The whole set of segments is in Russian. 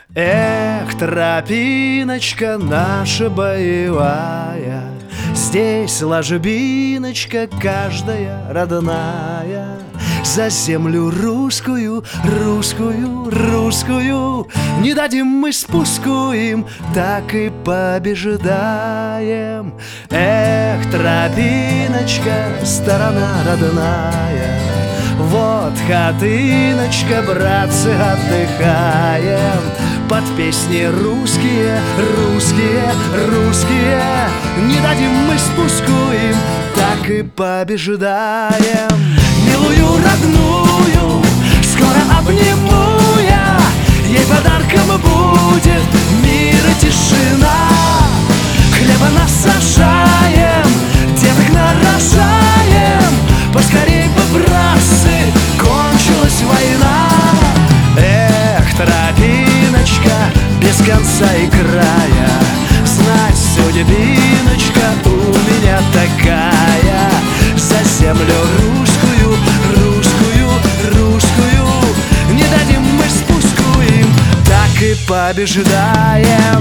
Эх, тропиночка наша боевая, здесь ложбиночка каждая родная. За землю русскую, русскую, русскую не дадим мы спуску им, так и побеждаем. Эх, тропиночка, сторона родная, вот хатыночка, братцы, отдыхаем под песни русские, русские, русские. Не дадим мы спуску им, так и побеждаем. Милую родную скоро обниму я, ей подарком будет мир и тишина. Хлеба насажаем, деток нарожаем, поскорей бы, братцы, кончилась война. Эх, тропиночка без конца и края, знать судьбиночка у меня такая. За землю русскую, русскую, русскую не дадим мы спуску им, так и побеждаем.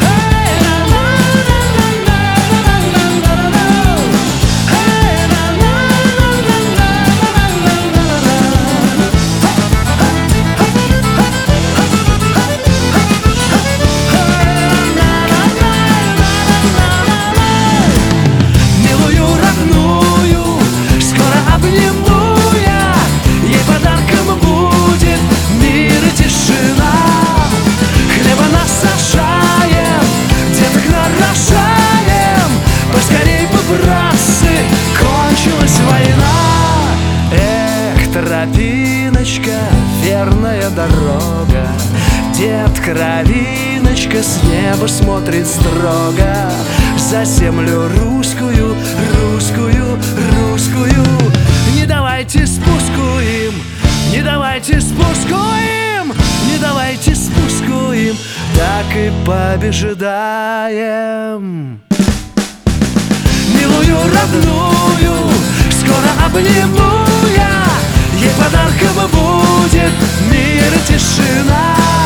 Тропиночка, верная дорога, дед Кровиночка с неба смотрит строго. За землю русскую, русскую, русскую не давайте спуску им, не давайте спуску им, не давайте спуску им, так и побеждаем. Милую родную скоро обниму я, ей подарком будет мир и тишина.